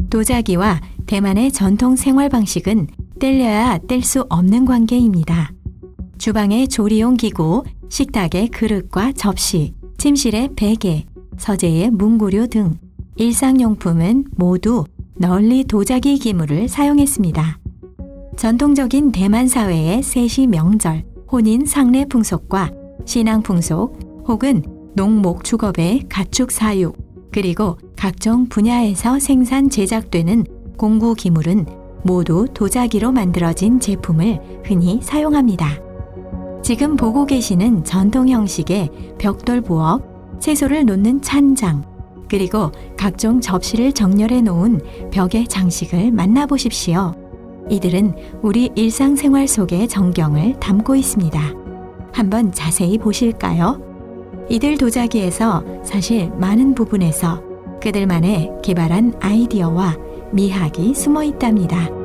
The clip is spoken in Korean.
도자기와 대만의 전통 생활 방식은 뗄려야 뗄 수 없는 관계입니다. 주방의 조리용 기구, 식탁의 그릇과 접시, 침실의 베개, 서재의 문구류 등 일상용품은 모두 널리 도자기 기물을 사용했습니다. 전통적인 대만 사회의 세시 명절, 혼인 상례 풍속과 신앙 풍속 혹은 농목 주겁의 가축 사육, 그리고 각종 분야에서 생산 제작되는 공구 기물은 모두 도자기로 만들어진 제품을 흔히 사용합니다. 지금 보고 계시는 전통 형식의 벽돌 부엌, 채소를 놓는 찬장, 그리고 각종 접시를 정렬해 놓은 벽의 장식을 만나보십시오. 이들은 우리 일상생활 속의 정경을 담고 있습니다. 한번 자세히 보실까요? 이들 도자기에서 사실 많은 부분에서 그들만의 개발한 아이디어와 미학이 숨어 있답니다.